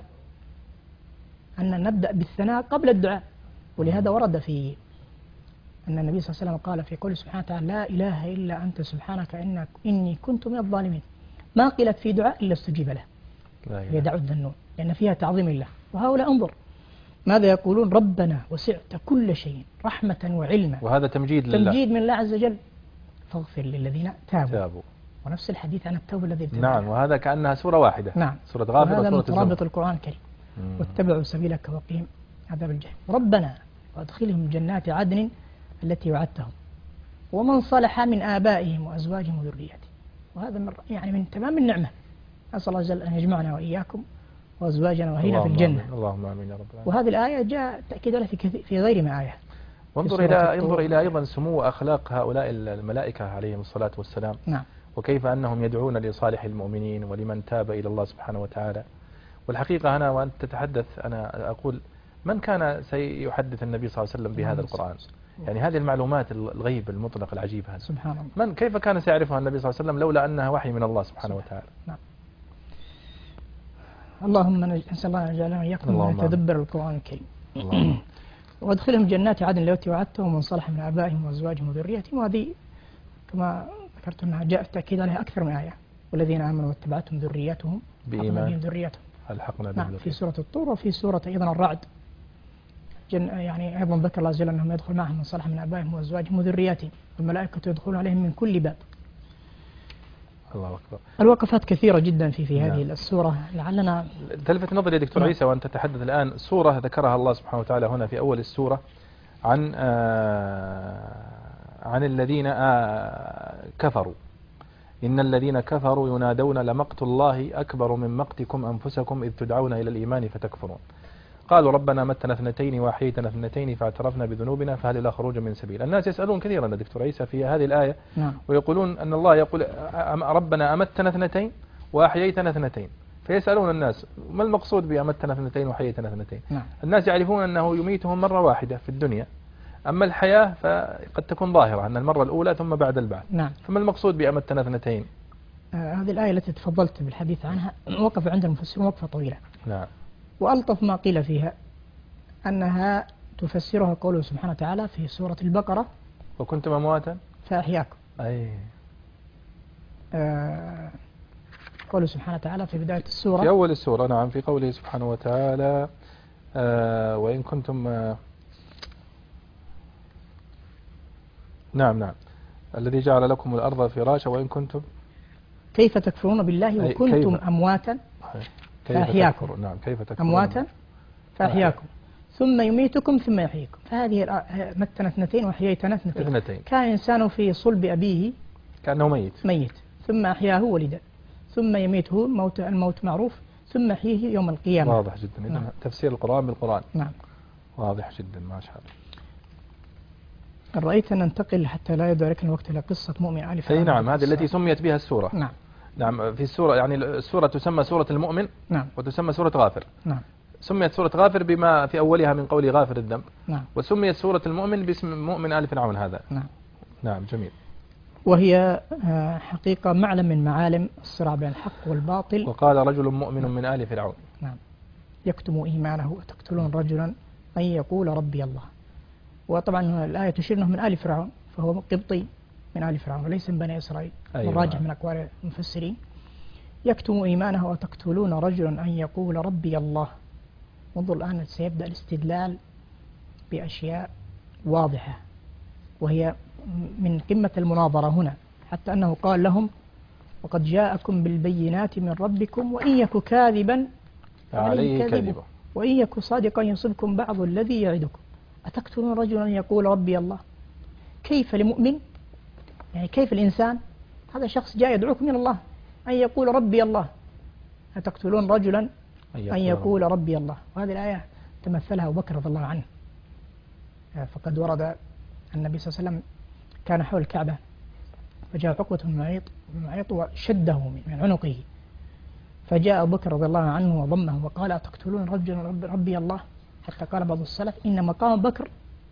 أن نبدأ بالثناء قبل الدعاء. ولهذا ورد في أن النبي صلى الله عليه وسلم قال في قوله سبحانه وتعالى لا إله إلا أنت سبحانك إنك إني كنت من الظالمين، ما قيلت في دعاء إلا استجيب له يدعو الذنون، لأن فيها تعظيم الله. وهؤلاء انظر ماذا يقولون؟ ربنا وسعت كل شيء رحمة وعلما،
وهذا تمجيد لله،
تمجيد من الله عز وجل. فاغفر للذين تابوا,
تابوا.
ونفس الحديث عن التوبة الذي ابتدأ.
نعم. وهذا كأنها سورة واحدة.
نعم.
سورة غافر
وهذا
وسورة الزمر.
مترابط القرآن الكريم. واتبعوا سبيلك وقيم عذاب الجحيم. ربنا وادخلهم جنات عدن التي وعدتهم ومن صلح من آبائهم وأزواجهم وذرياتهم. وهذا من يعني من تمام النعمة. أسأل الله جل أن يجمعنا وإياكم وأزواجنا وأهلنا في الجنة.
آمين. اللهم آمين يا رب العالمين.
وهذه الآية جاء تأكيد عليها في, في غير ما آية.
وانظر إلى انظر إلى أيضا سمو أخلاق هؤلاء الملائكة عليهم الصلاة والسلام.
نعم.
وكيف أنهم يدعون لصالح المؤمنين ولمن تاب إلى الله سبحانه وتعالى. والحقيقة أنا وأنت تتحدث أنا أقول من كان سيحدث النبي صلى الله عليه وسلم بهذا القرآن؟ يعني هذه المعلومات الغيب المطلق العجيب هذا
سبحان الله.
من كيف كان سيعرفها النبي صلى الله عليه وسلم لولا أنها وحي من الله سبحانه وتعالى؟
نعم. اللهم نسأل الله أن يجعلنا وإياكم من يتدبر القرآن الكريم. وادخلهم جنات عدن التي وعدتهم ومن صلح من آبائهم وأزواجهم وذرياتهم. وهذه كما ذكرت أنها جاء التأكيد عليها أكثر من آية. والذين آمنوا واتبعتهم ذرياتهم
بإيمان
ذرياتهم
الحقنا
نعم في سورة الطور وفي سورة أيضا الرعد. جن يعني أيضا ذكر الله جل أنهم يدخل معهم من صلح من آبائهم وأزواجهم وذرياتهم والملائكة يدخلون عليهم من كل باب.
الله أكبر.
الوقفات كثيرة جدا في في هذه نعم. السورة لعلنا
تلفت نظري يا دكتور
نعم.
عيسى وأنت تتحدث الآن سورة ذكرها الله سبحانه وتعالى هنا في أول السورة عن آه عن الذين آه كفروا. إن الذين كفروا ينادون لمقت الله أكبر من مقتكم أنفسكم إذ تدعون إلى الإيمان فتكفرون. قالوا ربنا متنا اثنتين وأحييتنا اثنتين فاعترفنا بذنوبنا فهل إلى خروج من سبيل. الناس يسألون كثيرا دكتور عيسى في هذه الآية
نعم.
ويقولون أن الله يقول ربنا أمتنا اثنتين وأحييتنا اثنتين، فيسألون الناس ما المقصود بأمتنا اثنتين وأحييتنا اثنتين؟
نعم.
الناس يعرفون أنه يميتهم مرة واحدة في الدنيا، أما الحياة فقد تكون ظاهرة أن المرة الأولى ثم بعد البعث.
نعم.
فما المقصود بأمتنا اثنتين؟
آه هذه الآية التي تفضلت بالحديث عنها وقف عند المفسرون وقفة طويلة.
نعم.
وألطف ما قيل فيها أنها تفسرها قوله سبحانه وتعالى في سورة البقرة
وكنتم أمواتا
فأحياكم.
أي
آه قوله سبحانه وتعالى في بداية السورة،
في أول السورة، نعم، في قوله سبحانه وتعالى آه وإن كنتم آه نعم نعم الذي جعل لكم الأرض فراشا وإن كنتم
كيف تكفرون بالله وكنتم أمواتا فأحياكم.
نعم كيف تكفرون
أمواتا فأحياكم ثم يميتكم ثم يحييكم. فهذه متنا اثنتين وحييتنا اثنتين. كان الإنسان في صلب أبيه
كأنه ميت
ميت ثم أحياه ولدا ثم يميته موت الموت معروف ثم يحييه يوم القيامة.
واضح جدا. نعم. تفسير القرآن بالقرآن.
نعم
واضح جدا ما شاء الله.
رأيت أن ننتقل حتى لا يدركنا الوقت إلى قصة مؤمن آل فرعون.
أي نعم هذه التي سميت بها السورة.
نعم
نعم في السورة يعني السورة تسمى سورة المؤمن.
نعم
وتسمى سورة غافر.
نعم
سميت سورة غافر بما في أولها من قول غافر الذنب.
نعم
وسميت سورة المؤمن باسم مؤمن آل فرعون هذا.
نعم
نعم جميل.
وهي حقيقة معلم من معالم الصراع بين الحق والباطل.
وقال رجل مؤمن نعم. من آل فرعون.
نعم يكتم إيمانه وتقتلون رجلا أن يقول ربي الله. وطبعا الآية تشير أنه من آل فرعون فهو قبطي من آل فرعون وليس من بني إسرائيل. أيوة. الراجح من أقوال المفسرين يكتم إيمانه وتقتلون رجلا أن يقول ربي الله. منذ الآن سيبدأ الاستدلال بأشياء واضحة وهي من قمة المناظرة هنا، حتى أنه قال لهم وقد جاءكم بالبينات من ربكم وإن يك كاذبا
فعليه كذبه
وإن يك صادقا يصبكم بعض الذي يعدكم. أتقتلون رجلا يقول ربي الله؟ كيف لمؤمن، يعني كيف الإنسان، هذا شخص جاء يدعوكم إلى الله، أن يقول ربي الله. أتقتلون رجلا أن يقول ربي الله. وهذه الآية تمثلها أبو بكر رضي الله عنه. فقد ورد النبي صلى الله عليه وسلم كان حول الكعبة فجاء عقبة بن معيط معيط وشده من عنقه، فجاء أبو بكر رضي الله عنه وضمه وقال أتقتلون رجلا رب ربي الله؟ حتى قال بعض السلف إن مقام بكر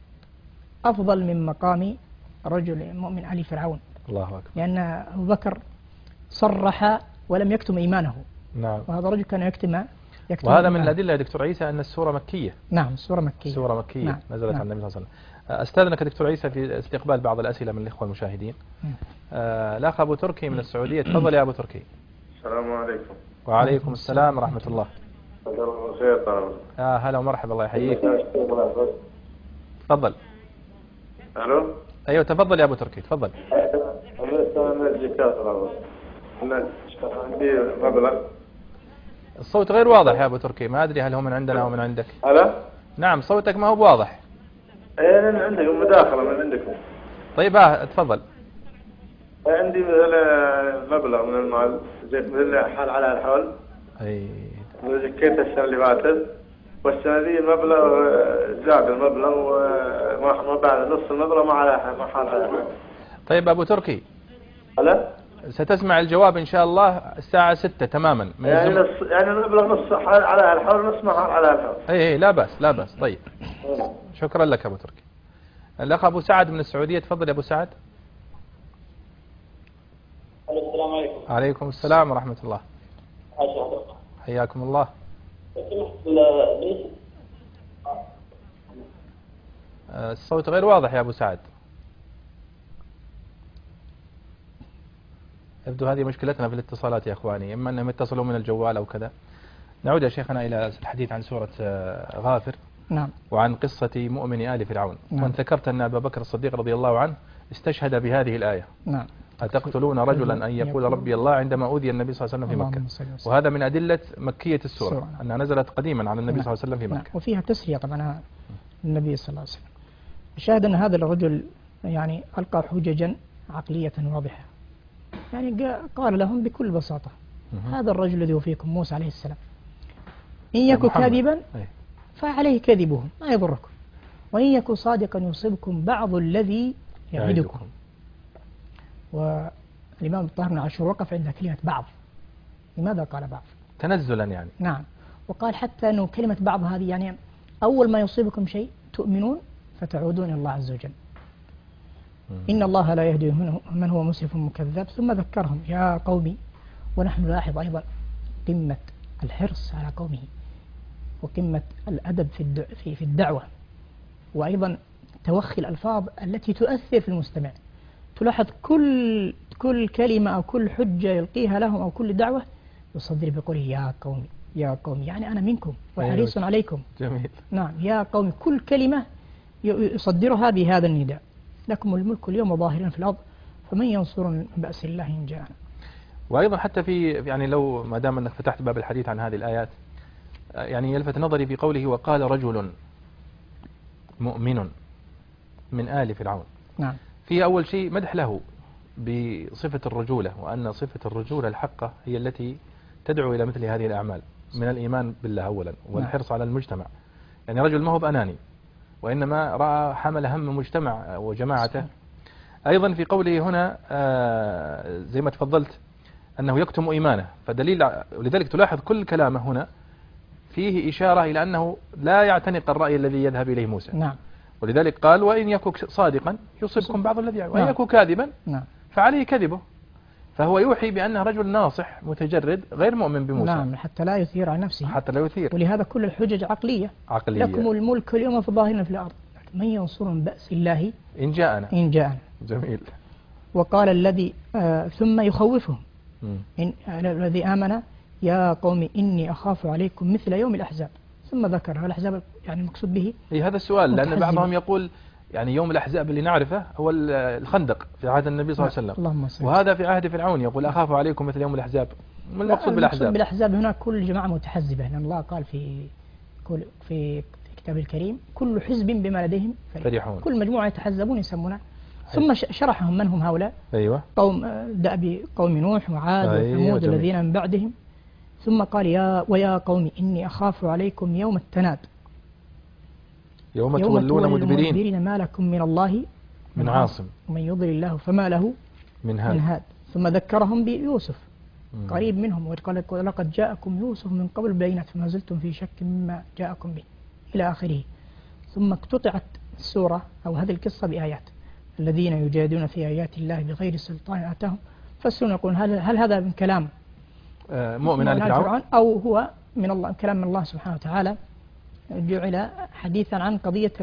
أفضل من مقام رجل مؤمن آل فرعون.
الله أكبر.
لأن أبو بكر صرح ولم يكتم إيمانه.
نعم.
وهذا الرجل كان يكتم يكتم
وهذا من الأدلة يا دكتور عيسى أن السورة مكية.
نعم السورة مكية.
سورة مكية. نعم. نزلت
نعم.
عن النبي صلى الله عليه وسلم. أستاذنك دكتور عيسى في استقبال بعض الأسئلة من الإخوة المشاهدين. آه الأخ أبو تركي من السعودية، تفضل يا أبو تركي.
السلام عليكم.
وعليكم السلام ورحمة الله.
خير.
آه هلا ومرحبا الله يحييك. تفضل.
ألو.
أيوة تفضل يا أبو تركي تفضل. الصوت غير واضح يا أبو تركي، ما أدري هل هو من عندنا أو من عندك.
هلا.
نعم صوتك ما هو بواضح.
ايه من عندكم مداخلة من عندكم.
طيب اه تفضل.
عندي مثل مبلغ من المال مثل حال على الحول.
اي.
زكيت السنة اللي فاتت والسنة دي المبلغ زاد المبلغ وما بعد نص المبلغ ما على ما حال على الحول.
طيب أبو تركي.
هلا.
ستسمع الجواب إن شاء الله الساعة ستة تماما. من
يعني نص يعني المبلغ نص حال على الحول نص ما حال على الحول.
اي اي لا بأس لا بأس. طيب. شكرا لك أبو تركي. الأخ أبو سعد من السعودية، تفضل يا أبو سعد.
السلام عليكم.
عليكم السلام ورحمة الله. حياكم الله. الصوت غير واضح يا أبو سعد. يبدو هذه مشكلتنا في الاتصالات يا أخواني، إما أنهم يتصلوا من الجوال أو كذا. نعود يا شيخنا إلى الحديث عن سورة غافر.
نعم.
وعن قصة مؤمن آل فرعون.
نعم.
وأن ذكرت أن أبا بكر الصديق رضي الله عنه استشهد بهذه الآية.
نعم.
أتقتلون رجلا أن يقول ربي الله عندما أوذي النبي صلى الله عليه وسلم في مكة. وهذا من أدلة مكية السورة أنها نزلت قديما على النبي
نعم.
صلى الله عليه وسلم في مكة.
نعم. وفيها تسلية طبعا النبي صلى الله عليه وسلم. الشاهد أن هذا الرجل يعني ألقى حججا عقلية واضحة، يعني قال لهم بكل بساطة مه. هذا الرجل الذي هو فيكم موسى عليه السلام إن يكن كاذبا فعليه كذبهم ما يضركم، وإن يكن صادقا يصيبكم بعض الذي يعدكم. والإمام الطاهر بن عاشور وقف عند كلمة بعض. لماذا قال بعض؟
تنزلا يعني.
نعم. وقال حتى أنه كلمة بعض هذه يعني أول ما يصيبكم شيء تؤمنون فتعودون إلى الله عز وجل. إن الله لا يهدي من هو مسرف مكذب. ثم ذكرهم يا قومي، ونحن نلاحظ أيضا قمة الحرص على قومه وقمة الأدب في في الدعوة، وأيضا توخي الألفاظ التي تؤثر في المستمع. تلاحظ كل كل كلمة أو كل حجة يلقيها لهم أو كل دعوة يصدر بقوله يا قومي يا قومي، يعني أنا منكم وحريص
أيوة.
عليكم.
جميل.
نعم يا قومي، كل كلمة يصدرها بهذا النداء. لكم الملك اليوم ظاهرين في الأرض فمن ينصر من بأس الله إن جاءنا.
وأيضا حتى في يعني لو ما دام أنك فتحت باب الحديث عن هذه الآيات، يعني يلفت نظري في قوله وقال رجل مؤمن من آل فرعون.
نعم.
في أول شيء مدح له بصفة الرجولة، وأن صفة الرجولة الحقة هي التي تدعو إلى مثل هذه الأعمال من الإيمان بالله أولا والحرص على المجتمع. يعني رجل ما هو بأناني، وإنما رأى حمل هم مجتمع وجماعته. أيضا في قوله هنا زي ما تفضلت أنه يكتم إيمانه، فدليل، ولذلك تلاحظ كل كلامه هنا فيه إشارة إلى أنه لا يعتنق الرأي الذي يذهب إليه موسى.
نعم.
ولذلك قال وإن يكن صادقا يصبكم بعض الذي يعلم، وإن يكن كاذبا
نعم.
فعليه كذبه. فهو يوحي بأنه رجل ناصح متجرد غير مؤمن بموسى.
نعم، حتى لا يثير على نفسه.
حتى لا يثير.
ولهذا كل الحجج عقلية.
عقلية.
لكم الملك اليوم في ظاهرنا في الأرض من ينصر من بأس الله
إن جاءنا.
إن جاءنا.
جميل.
وقال الذي آه ثم يخوفهم إن الذي آمن يا قوم إني أخاف عليكم مثل يوم الأحزاب، ثم ذكر الأحزاب يعني المقصود به.
إيه هذا السؤال، لأن بعضهم يقول يعني يوم الأحزاب اللي نعرفه هو الخندق في عهد النبي صلى الله عليه وسلم.
اللهم صل.
وهذا في عهد فرعون يقول أخاف عليكم مثل يوم الأحزاب. ما المقصود بالأحزاب؟
المقصود بالأحزاب هنا كل جماعة متحزبة، لأن الله قال في كل في كتاب الكريم كل حزب بما لديهم فرحون. كل مجموعة يتحزبون يسمونه. ثم شرحهم من هم هؤلاء.
أيوة.
قوم دأب قوم نوح وعاد
أيوة
وثمود الذين من بعدهم. ثم قال يا ويا قوم إني أخاف عليكم يوم التناد
يوم, يوم تولون مدبرين.
مدبرين ما لكم من الله
من عاصم
ومن يضلل الله فما له
من هاد,
من هاد. ثم ذكرهم بيوسف مم. قريب منهم، وقال لقد جاءكم يوسف من قبل بينات فما زلتم في شك مما جاءكم به إلى آخره. ثم اقتطعت السورة أو هذه القصة بآيات الذين يجادلون في آيات الله بغير سلطان آتاهم فسرون يقولون هل, هل هذا من كلام
مؤمن آل فرعون
أو هو من الله كلام من الله سبحانه وتعالى جعل حديثا عن قضية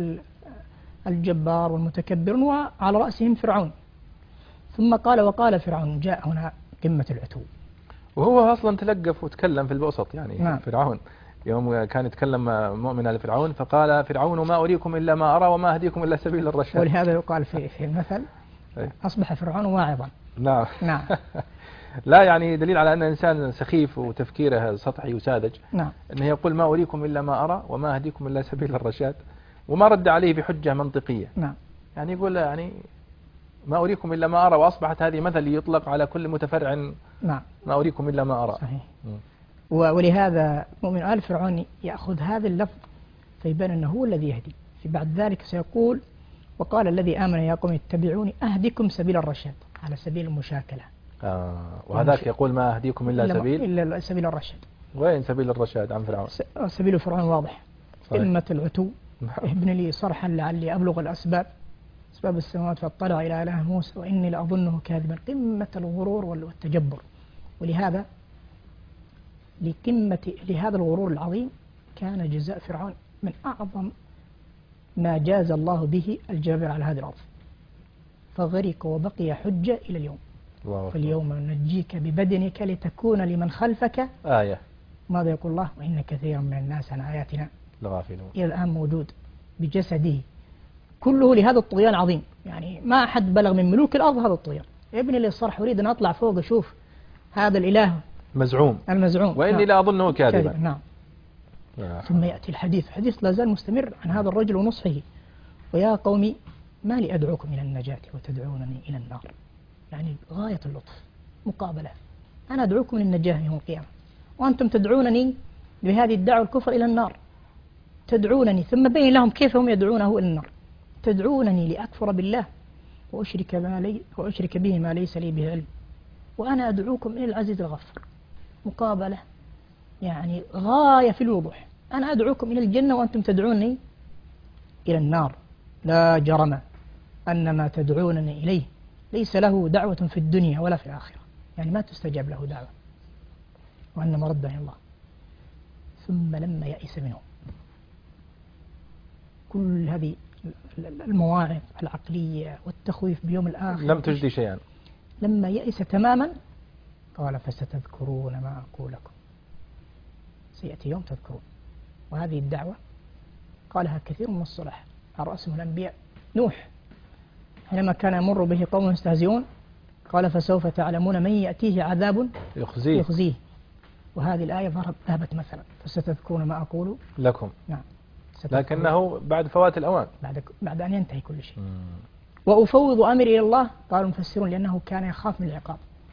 الجبار والمتكبر وعلى رأسهم فرعون. ثم قال وقال فرعون، جاء هنا قمة العتو،
وهو أصلا تلقف وتكلم في البوسط يعني. نعم. فرعون يوم كان يتكلم مؤمن آل فرعون فقال فرعون ما أريكم إلا ما أرى وما أهديكم إلا سبيل الرشاد.
ولهذا يقال في, في المثل أصبح فرعون واعظا.
نعم.
نعم.
لا يعني دليل على أن إنسان سخيف وتفكيره سطحي وساذج.
نعم.
أنه يقول ما أريكم إلا ما أرى وما أهديكم إلا سبيل الرشاد، وما رد عليه بحجة منطقية.
نعم.
يعني يقول يعني ما أريكم إلا ما أرى، وأصبحت هذه مثل يطلق على كل متفرع.
نعم.
ما أريكم إلا ما أرى.
صحيح. ولهذا مؤمن آل فرعون يأخذ هذا اللفظ فيبان أنه هو الذي يهدي. في بعد ذلك سيقول وقال الذي آمن يا قوم اتبعوني أهدكم سبيل الرشاد، على سبيل المشاكلة.
آه وهذاك يقول ما أهديكم إلا, إلا سبيل
إلا سبيل الرشاد.
وين سبيل الرشاد عن فرعون؟
سبيل فرعون واضح. قمة العتو. ابن لي صرحا لعلي أبلغ الأسباب أسباب السماوات فاطلع إلى إله موسى وإني لأظنه كاذبا. قمة الغرور والتجبر. ولهذا لقمة لهذا الغرور العظيم كان جزاء فرعون من أعظم ما جاز الله به الجابر على هذه الأرض، فغرق وبقي حجة إلى اليوم. فاليوم ننجيك ببدنك لتكون لمن خلفك
آية.
ماذا يقول الله؟ وإن كثيرا من الناس عن آياتنا
لغافلون.
إلى الآن موجود بجسده كله لهذا الطغيان العظيم. يعني ما أحد بلغ من ملوك الأرض هذا الطغيان. يا ابني للصرح أريد أن أطلع فوق أشوف هذا الإله
مزعوم
المزعوم
وإني نعم. لا أظنه كاذبا.
نعم. ثم يأتي الحديث حديث لا زال مستمر عن هذا الرجل ونصحه. ويا قومي ما لي أدعوكم إلى النجاة وتدعونني إلى النار. يعني غاية اللطف مقابلة. أنا أدعوكم للنجاة يوم القيامة وأنتم تدعونني بهذه الدعوة الكفر إلى النار. تدعونني ثم بين لهم كيف هم يدعونه إلى النار. تدعونني لأكفر بالله وأشرك, ما لي وأشرك به ما ليس لي به علم وأنا أدعوكم إلى العزيز الغفار. مقابلة يعني غاية في الوضوح. أنا أدعوكم إلى الجنة وأنتم تدعونني إلى النار. لا جرم أن ما تدعونني إليه ليس له دعوة في الدنيا ولا في الآخرة، يعني ما تستجاب له دعوة وأن مرده الله. ثم لما يئس منهم كل هذه المواعظ العقلية والتخويف بيوم الآخر
لم تجدي شيئا.
لما يئس تماما قال فستذكرون ما أقول لكم، سيأتي يوم تذكرون. وهذه الدعوة قالها كثير من الصلح على رأسهم الأنبياء. نوح حينما كان يمر به قوم يستهزئون قال فسوف تعلمون من يأتيه عذاب
يخزيه,
يخزيه. وهذه الآية ضرب ذهبت مثلا فستذكرون ما أقول
لكم.
نعم،
لكنه بعد فوات الأوان،
بعد بعد أن ينتهي كل شيء.
مم.
وأفوض أمري إلى الله قالوا المفسرون لأنه كان يخاف من العقاب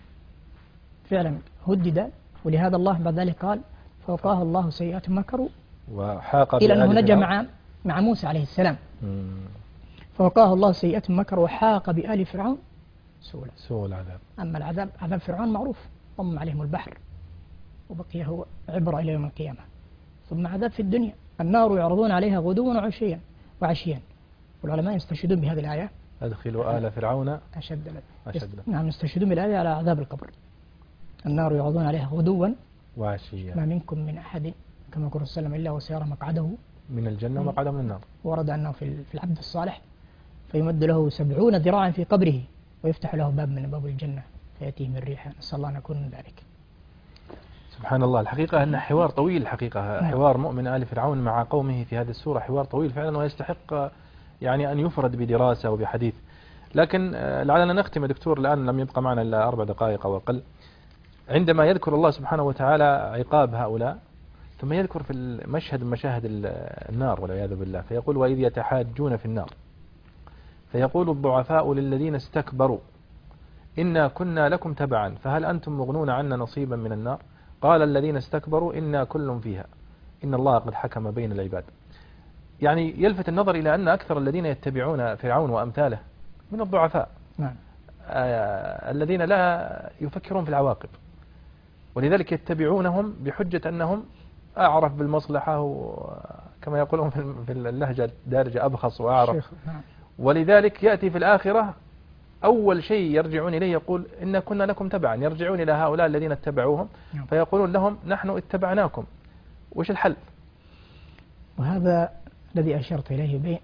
فعلا هدد، ولهذا الله بعد ذلك قال فوقاه الله سيئات مكروا
وحاق
إلى أنه
بآل
نجا
فرعون.
مع مع موسى عليه السلام.
مم.
فوقاه الله سيئات مكروا وحاق بآل فرعون سوء
سوء العذاب.
أما العذاب عذاب فرعون معروف، ضم عليهم البحر وبقي هو عبرة إلى يوم القيامة. ثم عذاب في الدنيا النار يعرضون عليها غدوا وعشيا وعشيا والعلماء يستشهدون بهذه الآية
أدخلوا آل فرعون
أشد
أشد
نعم يستشهدون بالآية على عذاب القبر. النار يعرضون عليها غدوا
وعشيا
ما منكم من أحد كما قال السلام إلا وسيرى مقعده
من الجنة ومقعده من النار.
ورد أنه في في العبد الصالح فيمد له سبعون ذراعا في قبره ويفتح له باب من أبواب الجنة فيأتيه من ريحه، نسأل الله أن نكون من ذلك.
سبحان الله. الحقيقة أن حوار طويل، الحقيقة حوار مؤمن آل فرعون مع قومه في هذه السورة حوار طويل فعلا ويستحق يعني أن يفرد بدراسة وبحديث. لكن لعلنا نختم يا دكتور، الآن لم يبقى معنا إلا أربع دقائق أو أقل. عندما يذكر الله سبحانه وتعالى عقاب هؤلاء ثم يذكر في المشهد من مشاهد النار والعياذ بالله فيقول وإذ يتحاجون في النار فيقول الضعفاء للذين استكبروا إنا كنا لكم تبعا فهل أنتم مغنون عنا نصيبا من النار قال الذين استكبروا إنا كل فيها إن الله قد حكم بين العباد. يعني يلفت النظر إلى أن أكثر الذين يتبعون فرعون وأمثاله من الضعفاء
نعم.
آه الذين لا يفكرون في العواقب، ولذلك يتبعونهم بحجة أنهم أعرف بالمصلحة وكما يقولون في اللهجة الدارجة أبخص وأعرف.
نعم.
ولذلك يأتي في الآخرة أول شيء يرجعون إليه يقول إن كنا لكم تبعا، يرجعون إلى هؤلاء الذين اتبعوهم
نعم.
فيقولون لهم نحن اتبعناكم، وش الحل؟
وهذا الذي أشرت إليه به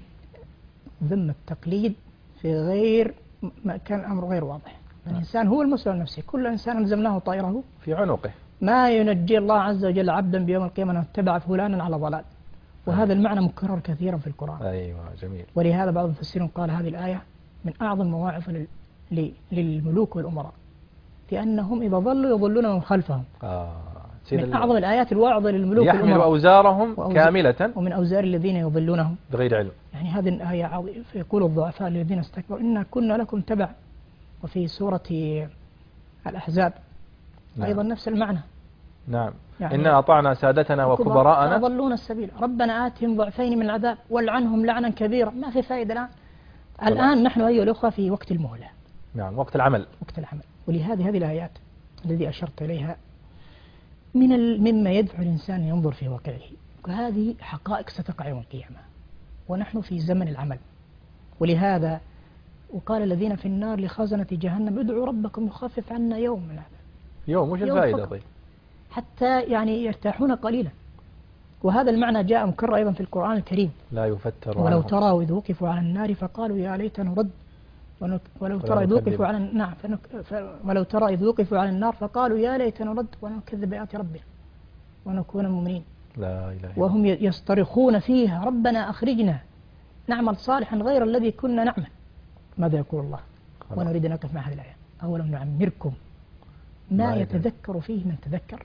ذم التقليد في غير ما كان الأمر غير واضح. الإنسان هو المسؤول عن نفسه، كل إنسان ألزمناه طائره
في عنقه، ما
ينجي الله عز وجل عبدا بيوم القيامة أنه اتبع فلانا على ضلال، وهذا المعنى مكرر كثيرا في القرآن.
أيوة جميل.
ولهذا بعض المفسرين قال هذه الآية من أعظم مواعظ للملوك والأمراء، لأنهم إذا ضلوا يضلون من خلفهم.
آه.
من أعظم الآيات الواعظة للملوك
والأمراء يحمل أوزارهم وأوزار كاملة
ومن أوزار الذين يضلونهم
بغير علم.
يعني هذه الآية عظيمة. فيقول الضعفاء الذين استكبروا إنا كنا لكم تبع. وفي سورة الأحزاب
نعم.
أيضا نفس المعنى.
نعم.
يعني
إنا أطعنا سادتنا وكبراءنا
فأضلونا السبيل ربنا آتهم ضعفين من العذاب والعنهم لعنا كبيرا. ما في فائدة الآن. الآن نحن أيها الأخوة في وقت المهلة.
نعم وقت العمل.
وقت العمل. ولهذه هذه الآيات الذي أشرت إليها من ال... مما يدفع الإنسان ينظر في واقعه، وهذه حقائق ستقع يوم القيامة ونحن في زمن العمل. ولهذا وقال الذين في النار لخزنة جهنم ادعوا ربكم يخفف عنا يوم من هذا.
يوم وش الفائدة طيب؟
حتى يعني يرتاحون قليلا. وهذا المعنى جاء مكرر أيضا في القرآن الكريم.
لا يفتر
ولو
عنهم.
ترى إذ وقفوا على النار فقالوا يا ليت نرد ونك ولو ترى إذ وقفوا على نعم فنك ف... ولو ترى إذ وقفوا على النار فقالوا يا ليت نرد ونكذب بآيات ربنا ونكون مؤمنين.
لا إله إلا
وهم يصطرخون فيها ربنا أخرجنا نعمل صالحا غير الذي كنا نعمل. ماذا يقول الله؟ ونريد أن نقف مع هذه الآية. أولم نعمركم ما, ما يتذكر فيه من تذكر.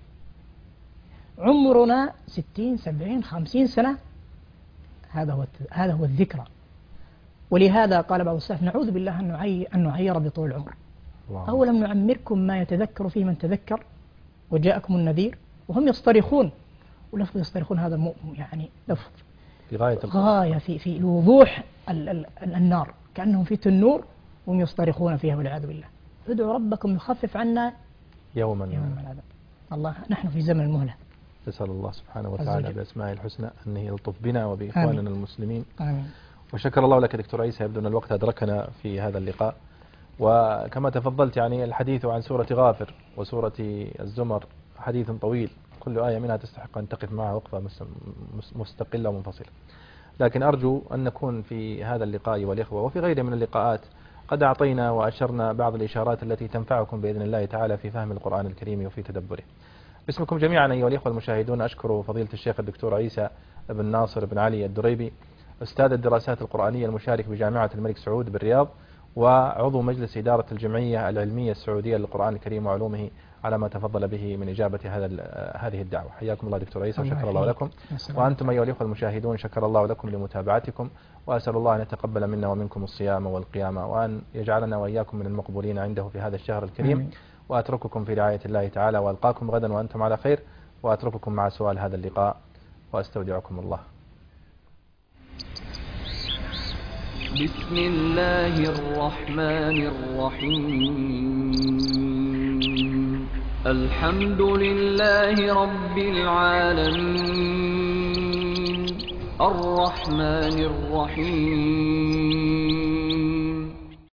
عمرنا ستين سبعين خمسين سنة، هذا هو هذا هو الذكرى. ولهذا قال بعض السلف نعوذ بالله أن نعير, أن نعير بطول العمر. الله. أولم نعمركم ما يتذكر فيه من تذكر وجاءكم النذير. وهم يصطرخون، ولفظ يصطرخون هذا مو يعني لفظ
في غاية
غاية في في وضوح ال ال ال النار، كأنهم في تنور وهم يصطرخون فيها والعياذ بالله. ادعوا ربكم يخفف عنا
يوما
يوما من العذاب. الله نحن في زمن المهلة.
نسأل الله سبحانه وتعالى بأسمائه الحسنى أن يلطف بنا وبإخواننا
آمين.
المسلمين.
آمين.
وشكر الله لك دكتور عيسى، يبدو أن الوقت أدركنا في هذا اللقاء، وكما تفضلت يعني الحديث عن سورة غافر وسورة الزمر حديث طويل، كل آية منها تستحق أن تقف معها وقفة مستقلة ومنفصلة. لكن أرجو أن نكون في هذا اللقاء والإخوة وفي غيره من اللقاءات قد أعطينا وأشرنا بعض الإشارات التي تنفعكم بإذن الله تعالى في فهم القرآن الكريم وفي تدبره. باسمكم جميعا أيها الإخوة المشاهدون أشكر فضيلة الشيخ الدكتور عيسى بن ناصر بن علي الدريبي أستاذ الدراسات القرآنية المشارك بجامعة الملك سعود بالرياض وعضو مجلس إدارة الجمعية العلمية السعودية للقرآن الكريم وعلومه على ما تفضل به من إجابة هذا هذه الدعوة. حياكم الله دكتور عيسى وشكر الله لكم. وأنتم أيها الإخوة المشاهدون شكر الله لكم لمتابعتكم، وأسأل الله أن يتقبل منا ومنكم الصيام والقيام وأن يجعلنا وإياكم من المقبولين عنده في هذا الشهر الكريم. وأترككم في رعاية الله تعالى وألقاكم غدا وأنتم على خير، وأترككم مع سؤال هذا اللقاء وأستودعكم الله.
بسم الله الرحمن الرحيم. الحمد لله رب العالمين الرحمن الرحيم